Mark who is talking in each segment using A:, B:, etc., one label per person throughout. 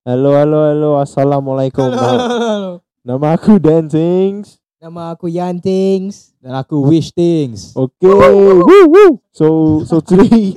A: Halo. Assalamualaikum.
B: Halo.
A: Nama aku Dancings.
B: Nama aku Yantings.
C: Dan aku Wish Things.
A: Okay. Woo. So today.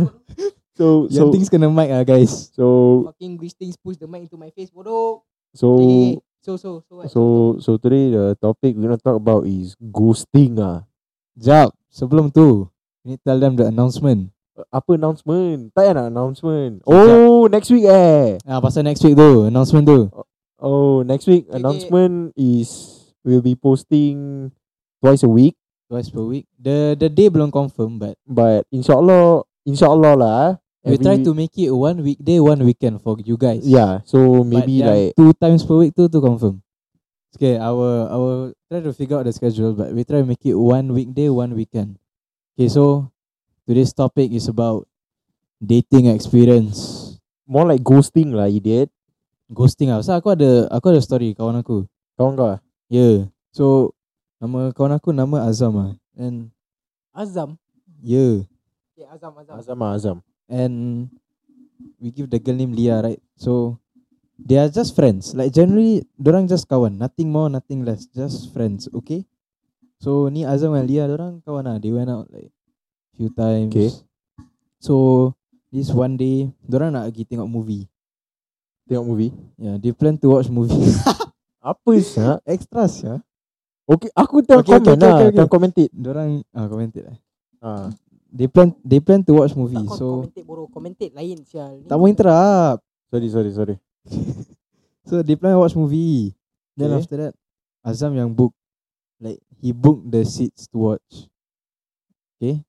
C: Things kena mic lah guys.
A: So
B: Fucking Greetings push the mic into my face, bodoh.
A: so
B: What?
A: so today the topic we're gonna talk about is ghosting ah.
C: Jap, sebelum tu we need tell them the announcement.
A: Apa announcement? Tak payah nak announcement. Oh, next week
C: Pasal next week tu, announcement tu.
A: Oh, next week announcement is we'll be posting twice a week.
C: Twice per week. The day belum confirm,
A: But insyaAllah lah.
C: we try to make it one weekday, one weekend for you guys.
A: Yeah, so maybe
C: but
A: like
C: 2 times per week tu confirm. Okay, our try to figure out the schedule, but we try to make it one weekday, one weekend. Okay, so today's topic is about dating experience.
A: more like ghosting lah, idiot.
C: Ghosting lah. So aku ada story kawan aku.
A: Kawan kau?
C: Yeah. So nama kawan aku nama Azam lah. And
B: Azam.
C: yeah.
B: Okay,
A: Azam.
C: And we give the girl name Leah, right? So they are just friends. Like generally dorang just kawan, nothing more, nothing less, just friends, okay? So ni Azam and Leah dorang kawan lah. They went out like few times.
A: Okay.
C: So this one day dorang nak pergi tengok movie.
A: Tengok movie.
C: Yeah, they plan to watch movie.
A: Apa sah?
C: Extras ya.
A: Okay, aku tengok komen lah. Tengok commented.
C: Dorang commented lah.
A: Ah.
C: They plan to watch movie.
B: Tak
C: So
B: commentate, bodoh. Commentate lain sial.
C: tak mau interrupt.
A: Sorry.
C: So they plan to watch movie. Then
A: Okay.
C: after that Azam yang book. Like he booked the seats to watch. Okay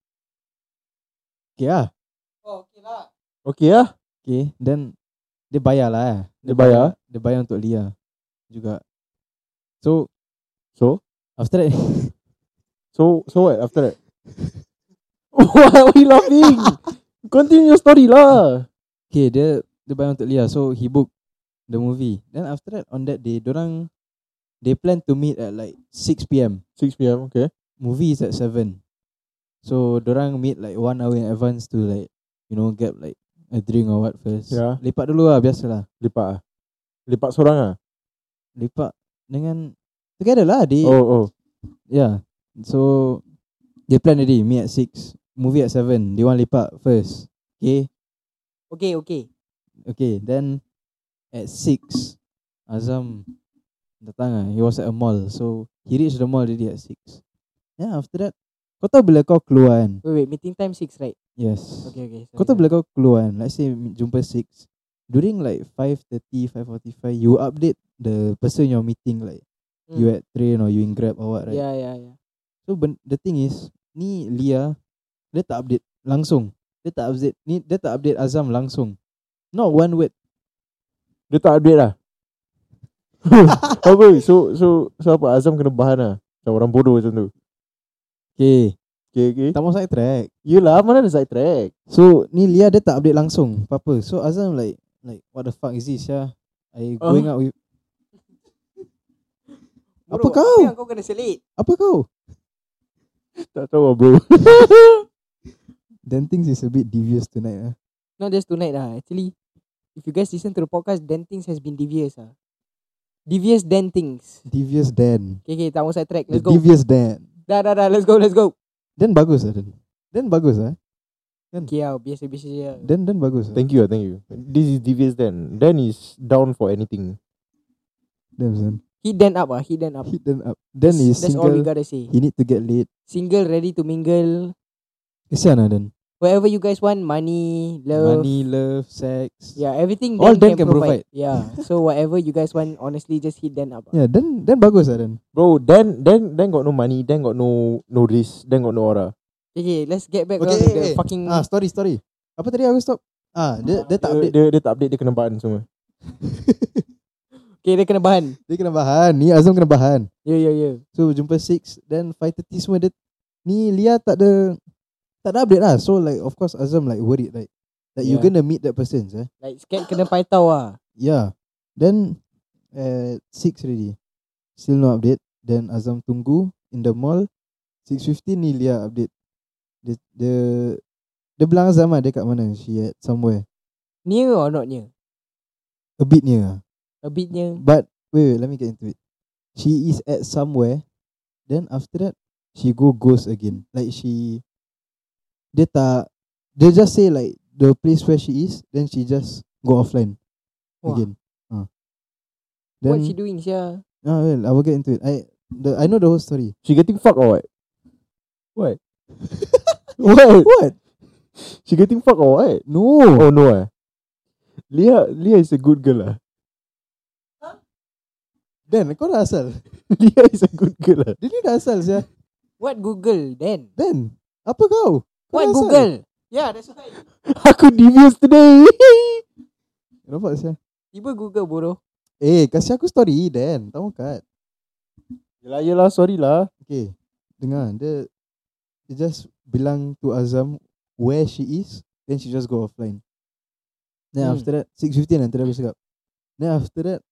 C: lah.
B: Oh, okay lah.
A: Okay lah.
C: Okay. Then dia bayar lah.
A: Dia bayar?
C: Dia bayar untuk Lia juga. So after that
A: So what after that? Why are we laughing? Continue your story lah.
C: okay, dia bayar untuk Lia. So he booked the movie. Then after that on that day they plan to meet at like 6 PM.
A: 6 PM, okay.
C: Movie is at 7. So dorang meet like 1 hour in advance to like, you know, get like a drink or what first.
A: Yeah.
C: Lepak dulu lah, biasalah.
A: Lepak seorang ah.
C: Lepak dengan together lah they.
A: Oh.
C: Yeah. So they plan already meet at 6, movie at 7. They want lepak first. Okay, then at 6 Azam datang lah. He was at a mall. So he reached the mall already at 6. Yeah, after that kau tahu bila kau keluar kan?
B: Wait, meeting time 6, right?
C: Yes.
B: Okay.
C: Kau tahu bila kau keluar kan? Let's say jumpa 6. During like 5:30, 5:45, you update the person you're meeting, like you at train or you in Grab or what, right?
B: Yeah.
C: So the thing is, ni Lia dia tak update langsung. Dia tak update Azam langsung. Not one word.
A: Dia tak update lah. Apa? So apa? Azam kena bahan lah. Macam orang bodoh macam tu.
C: Okay.
A: Okay.
C: Tak mau side track.
A: Yelah, mana ada side track.
C: So ni Lia dia tak update langsung apa-apa. So Azam like what the fuck is this ya? I going out with
B: Bodoh,
C: Apa kau?
B: Apa yang kau kena selit?
C: apa kau?
A: Tak tahu lah bro.
C: Then things is a bit devious tonight ah.
B: Not just tonight lah. Actually, if you guys listen to the podcast, Dentings has been devious lah. Devious Dentings.
C: Devious Dan.
B: Okay, tak mau side track.
C: The
B: Let's go.
C: devious Dan.
B: Dah. Let's go.
C: Dan bagus lah Dan. Dan bagus lah.
B: Okay lah, biasa je.
C: Dan bagus lah.
A: Thank you. This is devious Dan. Dan is down for anything.
C: Damn son.
B: Hit Dan up.
C: Hit Dan up. Dan is
B: That's all we
C: single.
B: gotta say.
C: He need to get laid.
B: Single, ready to mingle.
C: Kesian lah Dan.
B: Whatever you guys want, money, love.
C: Money, love, sex.
B: Yeah, everything
C: All
B: Dan
C: Dan can provide.
B: Yeah. So whatever you guys want, honestly, just hit Dan up.
C: Yeah, Dan bagus lah Dan.
A: Bro, Dan got no money. Dan got no risk. Dan got no aura.
B: Okay, let's get back to the fucking.
C: Story. Apa tadi aku stop? Dia tak update.
A: Dia tak update. Dia kena bahan semua.
B: Okay, dia kena bahan.
C: Dia kena bahan. Ni Azam kena bahan.
B: Yeah.
C: So jumpa 6, then 5:30 semua dia. Ni Lia tak ada update lah. So like of course Azam like worried like you
B: Yeah.
C: gonna meet that person
B: Like scared kena paitau lah.
C: Yeah. Then at 6 already. Still no update. Then Azam tunggu in the mall. 6:15 ni Lia update. Dia bilang Azam lah dia kat mana. She at somewhere.
B: Near or not near?
C: a bit near.
B: A bitnya.
C: But wait, let me get into it. She is at somewhere, then after that she go ghost again. Like dia tak, they just say like the place where she is, then she just go offline
B: Wah.
C: again.
B: What
C: Then
B: she doing, sia?
C: well, I will get into it. I know the whole story.
A: She getting fucked or what? What? What?
C: What?
A: She getting fucked or what?
C: No.
A: Oh no Leah is a good girl lah.
C: Dan, kau dah asal.
A: Leah is a good girl lah.
C: Dia ni dah asal sia.
B: What Google then?
C: Dan, apa kau? Kau
B: What
C: dah asal.
B: Google? Yeah, that's why.
A: Aku devious today.
C: Nampak sia.
B: Tiba Google bodoh.
C: Kasih aku story Dan. Tak mau kat.
A: Yelah, sorry lah.
C: Okay, dengar. Dia just bilang to Azam where she is, then she just go offline. Then after that 6:15 nanti dah cakap. Then after that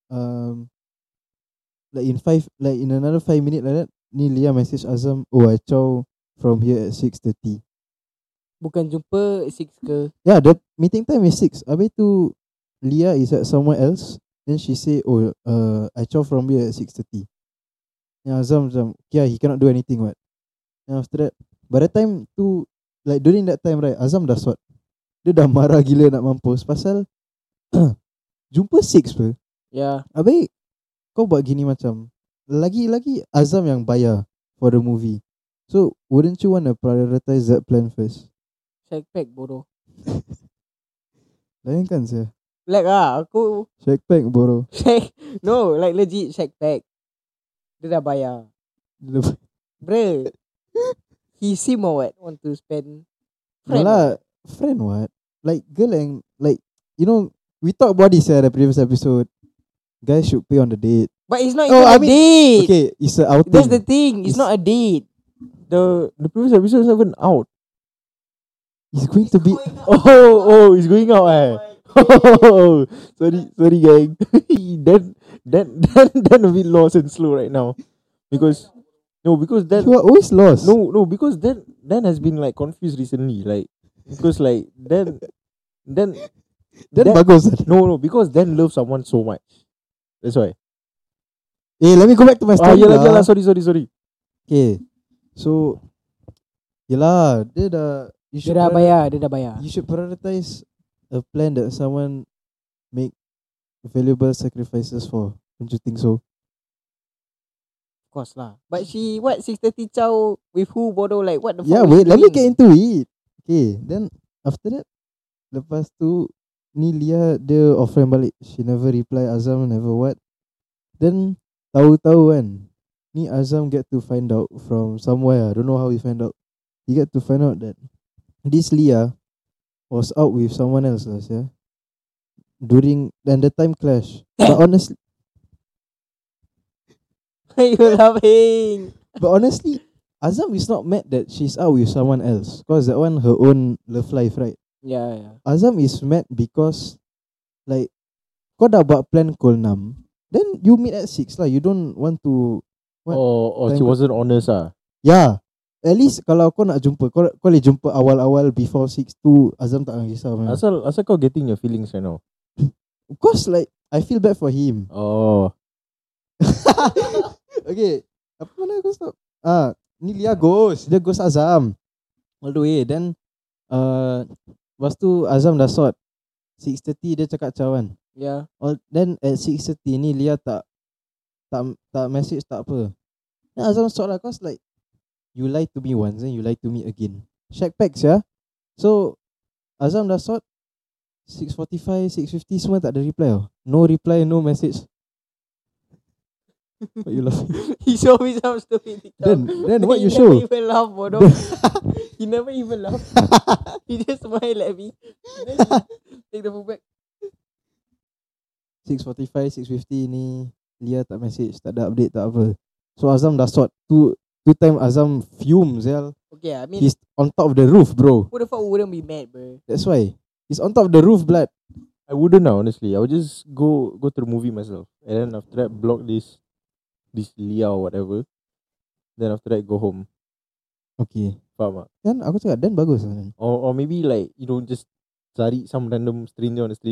C: like in another 5 minutes like that, ni Leah message Azam, I chow from here at 6:30.
B: Bukan jumpa 6 ke?
C: Yeah, the meeting time is 6. Habis tu Leah is at somewhere else. Then she say, I chow from here at 6:30. Then Azam macam, yeah, he cannot do anything what. Then after that, by the time tu, like during that time right, Azam dah sort. Dia dah marah gila nak mampus pasal jumpa 6 pe.
B: Yeah.
C: Habis kau buat gini macam lagi Azam yang bayar for the movie. So wouldn't you want to prioritize that plan first?
B: Shack pack bodoh.
C: Lain kan saya.
B: Like aku
C: Shack pack bro.
B: shack. No, like legit shack pack. Dia dah bayar. Bruh. He seem or what? Want to spend friend
C: Lah, friend what? Like girl yang like, you know, we talk about this the previous episode. Guys should pay on the date.
B: But it's not even a date.
C: Okay, it's a outing.
B: That's the thing. It's not a date.
A: The previous episode is not even out.
C: It's going to be.
A: Oh, it's going out Oh, sorry gang. then a bit lost and slow right now. Because that
C: You are always lost.
A: no because Dan has been like confused recently, like because like Dan
C: Then bagus.
A: no because Dan loves someone so much. That's why.
C: Let me go back to my story.
A: Yelah, sorry.
C: Okay, so yelah, dia dah
B: bayar.
C: You should prioritize a plan that someone make valuable sacrifices for. Don't you think so?
B: Of course lah. But she 6:30 chow with who bodoh, like what the fuck?
C: Yeah,
B: was
C: wait,
B: she
C: let me
B: doing?
C: get into it. Okay, then after that, lepas tu ni Leah dia offline balik. She never reply Azam, never what. Then tahu-tahu kan, ni Azam get to find out from somewhere. I don't know how he find out. He get to find out that this Leah was out with someone else lah, yeah. Then the time clash. But honestly, Azam is not mad that she's out with someone else, cause that one her own love life, right?
B: Yeah.
C: Azam is mad because like kau dah buat plan pukul 6, then you meet at 6 lah. You don't want to what?
A: Or she
C: Time-
A: wasn't honest
C: Yeah. At least kalau kau nak jumpa, kau boleh jumpa awal-awal before 6 tu, Azam tak akan risau.
A: Asal kau getting your feelings right now.
C: Of course, like I feel bad for him.
A: Oh.
C: Okay, apa mana aku stop? Ni Lia ghost. Dia ghost Azam all the way. Then lepas tu Azam dah sort 6:30 dia cakap cawan.
B: Yeah.
C: Then at 6:30 ni Lia tak message, tak apa. Then Azam sort lah, cause like you lied to me once, then you lied to me again. Shack packs ya. So Azam dah sort 6:45, 6:50 semua tak ada reply tau. No reply, no message. What you laughing?
B: He show me some stupid TikTok.
C: Then what you
B: He
C: show?
B: never even laugh, bodoh. He never even laugh. He just smile at me. Then he take the phone back.
C: 6:45, 6:50 ni Lia tak message, tak ada update, tak apa. So Azam dah sort. Two time Azam fumes, Zel.
B: Okay, I mean,
C: He's on top of the roof, bro.
B: who the fuck wouldn't be mad, bro?
C: That's why. He's on top of the roof, blood.
A: I wouldn't now, honestly. I would just go to the movie myself. And then after that block this Leah or whatever. Then after that go home.
C: Okay.
A: Faham tak?
C: Kan aku cakap Dan bagus kan.
A: Or maybe like, just cari some random stranger on the street.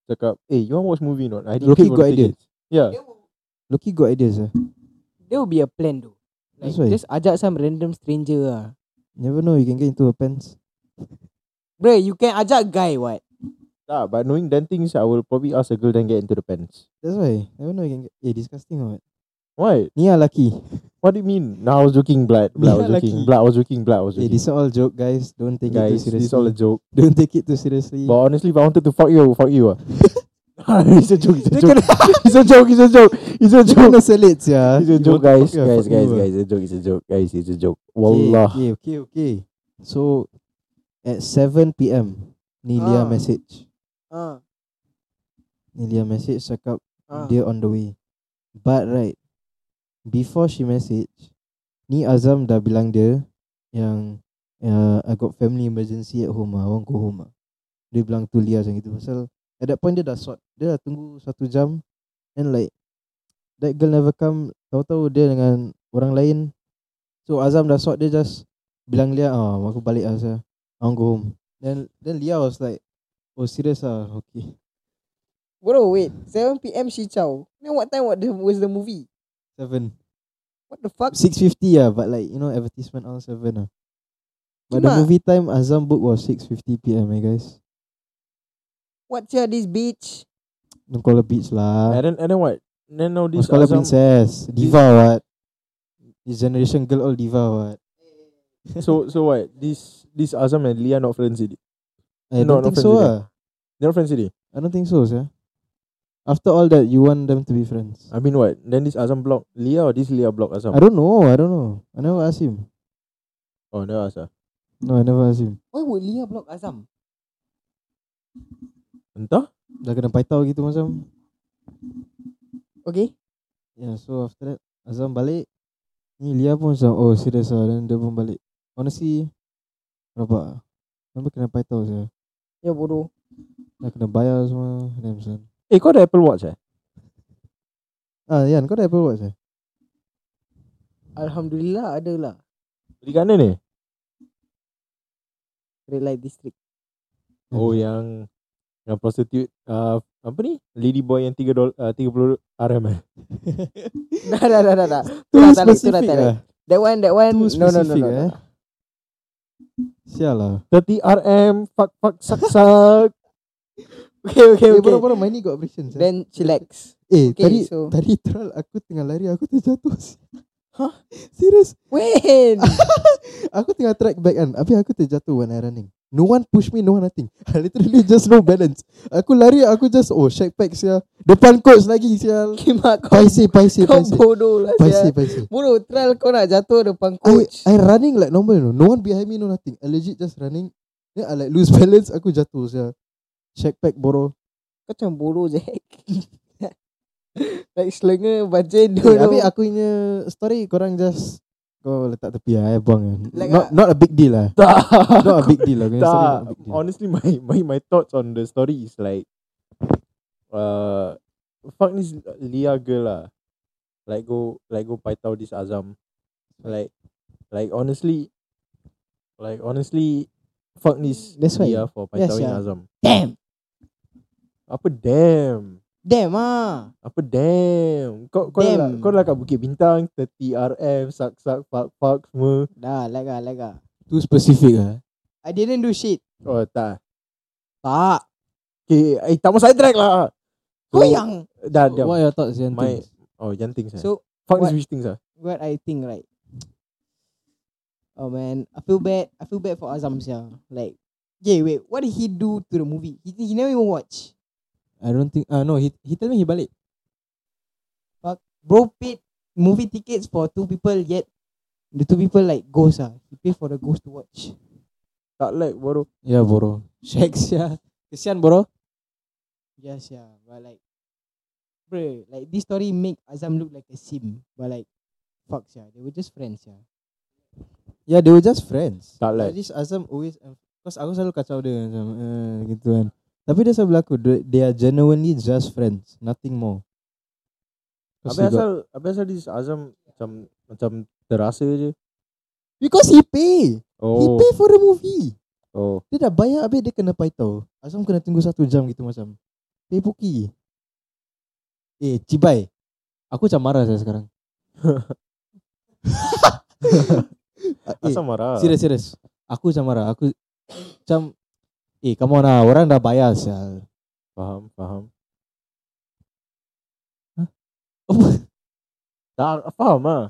A: cakap, you want watch movie not? I
C: Loki
A: didn't pay for
C: got
A: the
C: idea.
A: tickets. Yeah.
C: Loki got ideas
B: There will be a plan though. Like
C: That's why.
B: just ajak some random stranger lah.
C: Never know you can get into a pants.
B: Bro, you can ajak guy what?
A: But knowing them things, I will probably ask a girl then get into the pants.
C: That's why. Never know you can get disgusting or what.
A: Why?
C: Nia lucky.
A: What do you mean? No, I was joking, blood. Blood, I was
C: Yeah,
A: joking.
C: lucky.
A: Blood, I was joking. Blood, I was joking.
C: This are all joke, guys. Don't take it too
A: Guys,
C: seriously.
A: this is all a joke.
C: Don't take it too seriously.
A: But honestly, if I wanted to fuck you, I would fuck you. It's a joke. It's a joke. It's a joke. It's a joke. It's a
C: You
A: joke.
C: gonna sell it, yeah.
A: It's a joke, guys. Guys, it's a joke. It's a joke. Guys, it's a joke. Wallah.
C: Okay. So at 7 p.m. Nilia
B: Ah.
C: message.
B: Ah.
C: Nilia message cakap
B: Ah.
C: dia on the way. But right, before she message, ni Azam dah bilang dia yang I got family emergency at home. I want go home. Dia bilang tu Lia macam gitu. Pasal at that point dia dah sort. Dia dah tunggu 1 jam. And like that girl never come. Tahu-tahu dia dengan orang lain. So Azam dah sort. Dia just bilang Lia, aku balik lah saya. I want go home. Then Lia was like, oh serious ah, okay.
B: Bro, wait. 7 p.m. she chow. Then what time was the movie?
C: 7.
B: What the fuck?
C: 6:50 but like advertisement all 7 But the
B: Cuma-
C: movie time Azam book was 6:50 p.m. guys.
B: What's here this bitch?
C: Don't call her bitch lah.
A: And then what? Then now this
C: Must call her
A: Azam.
C: princess. Diva what? This generation girl all diva what?
A: So what? This Azam and Lia not friends already.
C: I
A: No,
C: don't think
A: not
C: so
A: friends They're not friends already.
C: I don't think so sir. After all that you want them to be friends?
A: I mean what? Then this Azam block Lia or this Lia block Azam?
C: I don't know. I never asked him.
A: Oh, never ask.
C: No, I never asked him.
B: Why would Lia block Azam?
A: Entah.
C: Dah kena paitau gitu macam.
B: Okay.
C: Yeah, so after that Azam balik. Ni Lia pun macam, oh serious lah. Then dia pun balik. Honestly, berapa? Kenapa kena paitau saya?
B: Ya bodoh.
C: Dah kena bayar semua. Damn son.
A: Kau ada Apple Watch
C: Yan, kau dah Apple Watch
B: Alhamdulillah ada lah.
A: Beli kat mana ni?
B: Red Light District.
A: Oh, yang prostitute apa ni? Lady boy yang $30 RM
B: Dah.
C: Too
B: Tak
C: specific
B: tarik.
C: lah.
B: That one.
C: Too
B: No.
C: specific Sial lah.
A: 30 RM. Fuck sak.
B: Okay.
C: Bodoh-bodoh main ni got abrasion
B: Then chillax.
C: Tadi
B: Okay, so-
C: Tral aku tengah lari. Aku terjatuh.
B: Hah?
C: Serius.
B: When?
C: Aku tengah track back kan. Habis aku terjatuh when I running. No one push me, no one nothing. I literally just no balance. Aku lari, aku just shake pack sial. Depan coach lagi sial.
B: Kimak kau.
C: Paisi.
B: Kau bodoh lah.
C: Paisi.
B: Bodoh, Tral kau nak jatuh depan coach.
C: I running like normal, no one behind me, no nothing. I legit just running. Then I like lose balance, aku jatuh sial. Shake pack boro.
B: Kau macam bodoh Jack. Like selenga bajen
C: Habis aku punya story korang just kau letak tepi lah, buang
B: Like
C: not a big deal lah. Not a big deal lah. Kau punya story not a big deal.
A: Honestly, my thoughts on the story is like, fuck this Lia girl lah. Like go paitao this Azam. Like honestly, fuck this
B: That's why.
A: Lia for paitawing
B: yeah.
A: Azam.
B: Damn.
A: Apa damn?
B: Damn ah.
A: Apa damn? Kau
B: Damn.
A: dah kat Bukit Bintang 30 RM sak fuck semua.
B: Dah, lag ah.
C: Too specific lah.
B: I didn't do shit.
A: Oh tak.
B: Tak.
A: Okay, tak mau side track lah.
B: Kau yang.
A: Dah.
C: What are your thoughts Yan?
A: Yang things
B: So
A: fuck
B: what-
A: this which things
B: what I think right. Oh man, I feel bad for Azam sia. Like, wait, what did he do to the movie? He never even watch.
C: I don't think no, he tell me he balik.
B: Bro paid movie tickets for 2 people, yet the 2 people like ghost He paid for the ghost to watch.
A: Tak like bodoh.
C: Ya boro. Shakes ya. Kesian boro.
B: Yes, yeah. But like, bro, like this story make Azam look like a sim. But like, fuck yeah, they were just friends yeah.
C: Yeah, they were just friends.
A: Tak
C: Like
A: like.
C: this Azam always, cause aku selalu kacau dia macam gitu kan. Tapi dia selalu berlaku, they are genuinely just friends, nothing more. Cause he got-
A: Apa asal this Azam macam terasa je.
C: because he pay. He
A: Oh.
C: pay for the movie.
A: Oh.
C: Dia dah bayar habis dia kena paitau. Azam kena tunggu 1 jam gitu macam. Puki. Cibai. Aku macam marah saya sekarang.
A: Asal marah.
C: Serius. Aku macam marah. Aku macam come on lah. Orang dah bayar sial.
A: Faham.
C: Apa?
A: Tak faham lah.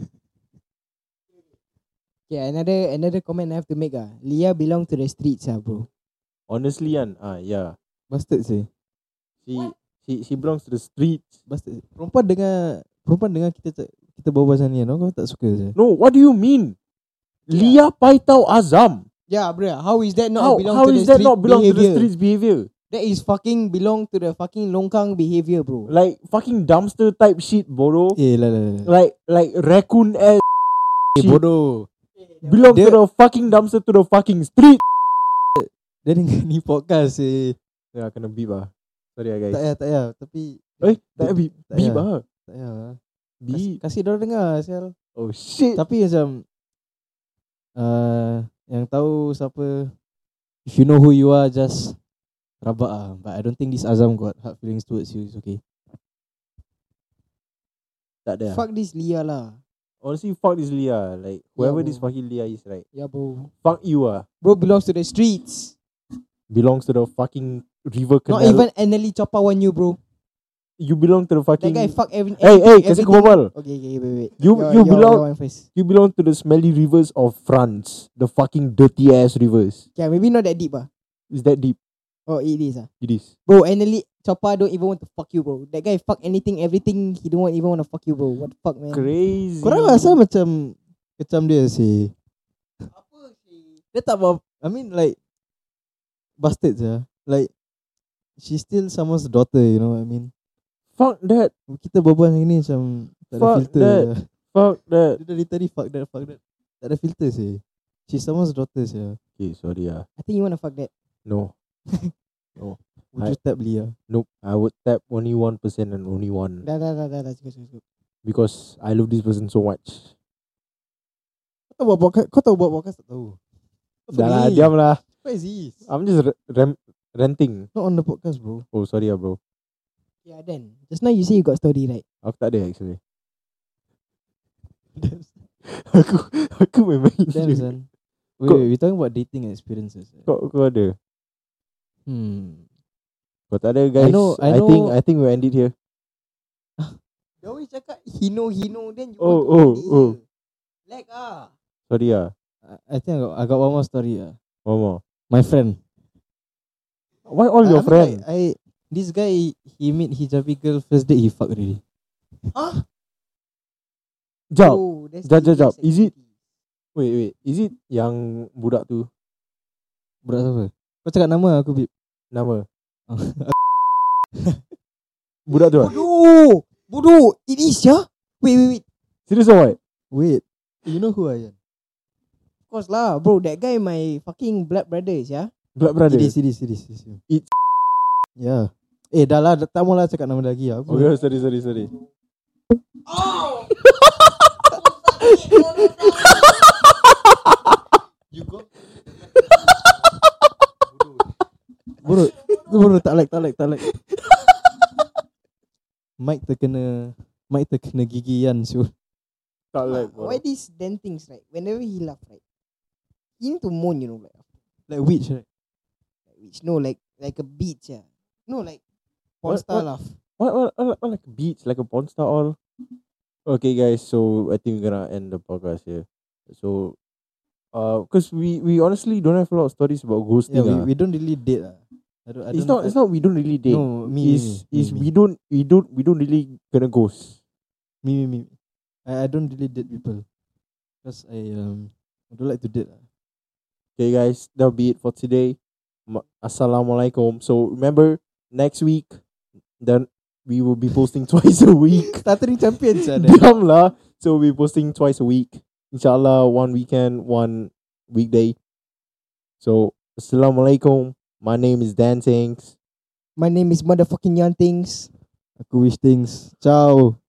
B: Okay, another comment I have to make Lia belong to the streets bro.
A: Honestly kan, yeah.
C: Bastard sih.
A: She belongs to the streets.
C: Bastard. Perempuan dengar kita berbual macam ni, kau tak suka je.
A: No, what do you mean? Lia paitau Azam.
B: Yeah, bro. How is that not
A: How is that not belong to the streets behavior?
B: That is fucking belong to the fucking longkang behavior, bro.
A: Like fucking dumpster type shit, bro. Like raccoon ass. Shit.
C: Bodoh.
A: Belong to the fucking dumpster to the fucking street.
C: Dia dengar ni podcast
A: Ya, kena beep lah. Sorry lah guys.
C: Tak payah. Tapi
A: tak payah beep.
C: tak
A: Beep
C: payah.
A: lah.
C: Tak payah.
A: Beep.
C: Kasih dia dengar sial.
A: Oh shit.
C: Tapi macam yang tahu siapa, if you know who you are, just rabak ah. But I don't think this Azam got hard feelings towards you. It's okay.
A: Tak ada.
B: Fuck this Lia lah.
A: Honestly, fuck this Lia. Like whoever
B: bro.
A: this fucking Lia is, right?
B: Yeah, bro.
A: Fuck you
B: Bro belongs to the streets.
A: Belongs to the fucking river canal.
B: Not even Anneli Choppa want you, bro.
A: You belong to the fucking.
B: That guy fuck every.
A: Hey, kasi ko babal.
B: Okay, wait.
A: You
B: Your
A: belong.
B: one first.
A: You belong to the smelly rivers of France. The fucking dirty ass rivers.
B: Yeah, maybe not that deep
A: Is that deep?
B: Oh, it is
A: It is.
B: Bro, Anneli Choppa don't even want to fuck you, bro. That guy fuck anything, everything. He don't even want to fuck you, bro. What the fuck, man?
A: Crazy.
C: Korang rasa macam dia sih.
B: Apa sih?
C: Dia tak apa. I mean like bastard je. Like she's still someone's daughter, you know what I mean?
A: Fuck that.
C: Kita berbual yang ni macam tak ada
A: Fuck
C: filter
A: that.
C: je.
A: Fuck that.
C: Dia dari tadi fuck that. Tak ada filter sih. She's someone's daughter sih.
A: Okay, sorry
B: I think you want to fuck that.
A: No.
C: Would you tap Lia?
A: Nope. I would tap only one person and only one.
B: Dah. Cukup.
A: Because I love this person so much.
C: Kau tahu buat podcast tak tahu?
A: Dah lah, diam lah.
C: What is this?
A: I'm just ranting.
C: Not on the podcast, bro.
A: Oh, sorry lah bro.
B: Yeah, then. Just now you say you got story, right?
A: Aku tak ada actually. Aku memang
C: Damn,
A: je.
C: son. Wait, we talking about dating experiences.
A: Kau ada. Kau tak ada
C: I
A: guys.
C: know.
A: I think we'll end it here.
B: You always cakap he know then you
A: Oh.
B: Like
A: Sorry lah.
C: I think I got one more story.
A: One more.
C: My friend.
A: Why all your friends?
C: This guy, he meet hijabi girl first day he fuck already.
B: Huh?
A: Jap.
B: Oh, that's
A: Jap.
B: serious
A: Is it-
B: activity.
A: Wait. Is it yang budak tu?
C: Budak siapa? Kau cakap nama aku bip.
A: Nama? Budak tu lah?
B: Bodoh. It is ya. Wait.
A: Serious or what?
C: Wait. You know who I am?
B: Of course lah, bro. That guy my fucking blood brothers ya.
A: Blood brother?
C: It is.
A: It's
C: Yeah. Dah lah. Tak maulah cakap nama lagi lah.
A: Okay, sorry.
B: Oh.
C: You go. Bro, tak like. Mic terkena gigian siul.
A: tak like.
B: Why these damn things, right? Whenever he laugh, right? He need to moan, you know,
C: Like witch, right?
B: like a beach, yeah. No, like
A: What-
B: porn star
A: what?
B: laugh.
A: What like a beach, like a porn star all? Okay guys, so I think we're gonna end the podcast here. So because we honestly don't have a lot of stories about ghosting.
C: Yeah, we don't really date.
A: It's not we don't really date.
C: No, me.
A: We don't really gonna ghost.
C: Me. I don't really date people because I don't like to date.
A: Okay guys, that'll be it for today. Assalamualaikum. So remember, next week then we will be posting twice a week.
C: Stuttering champion sana.
A: Diam lah. So we'll be posting twice a week. Inshallah, one weekend, one weekday. So Assalamualaikum. My name is Dan Tanks.
B: My name is motherfucking Young Things.
C: Aku wish things. Ciao.